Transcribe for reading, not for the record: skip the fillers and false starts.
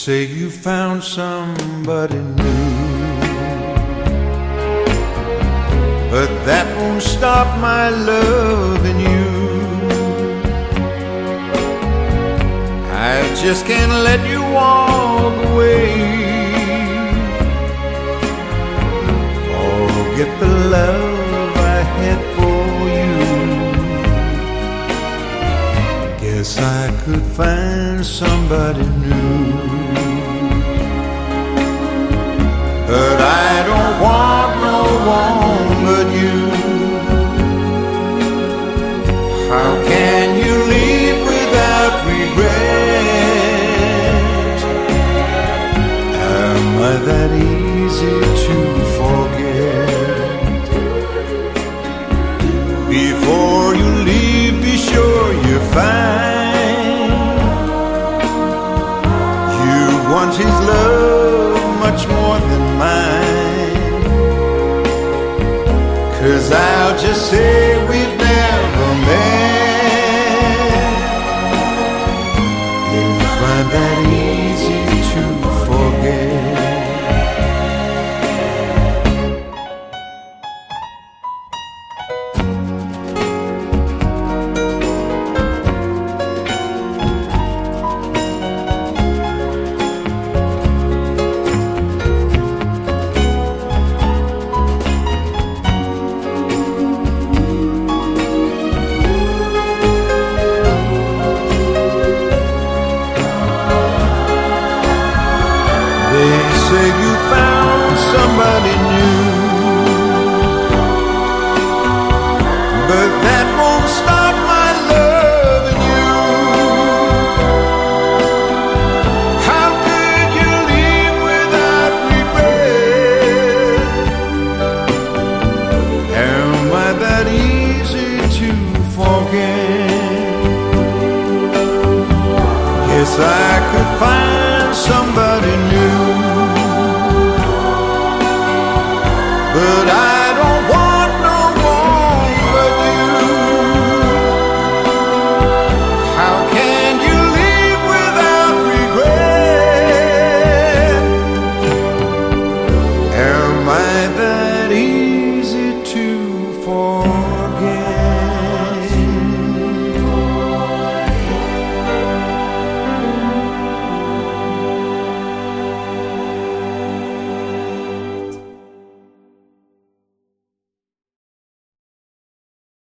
say you found somebody new, but that won't stop my loving you. I just can't let you walk away. Forget the love I had for you. Guess I could find somebody new, but I don't want no one but you. How can you leave without regret? Am I that easy to forget? Before you leave, be sure you're fine. You want his love much more than mine, 'cause I'll just say we've never met. If I'm that easy to forget. They say you found somebody new, but that won't stop my loving you. How could you leave without regret? Am I that easy to forget? Guess I could